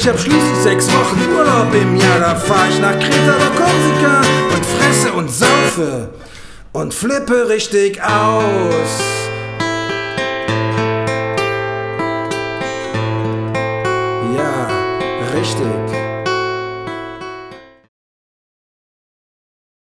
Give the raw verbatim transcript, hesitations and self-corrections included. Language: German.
hab schließlich sechs Wochen Urlaub im Jahr. Da fahr ich nach Kreta oder Korsika und fresse und saufe und flippe richtig aus. Ja, richtig.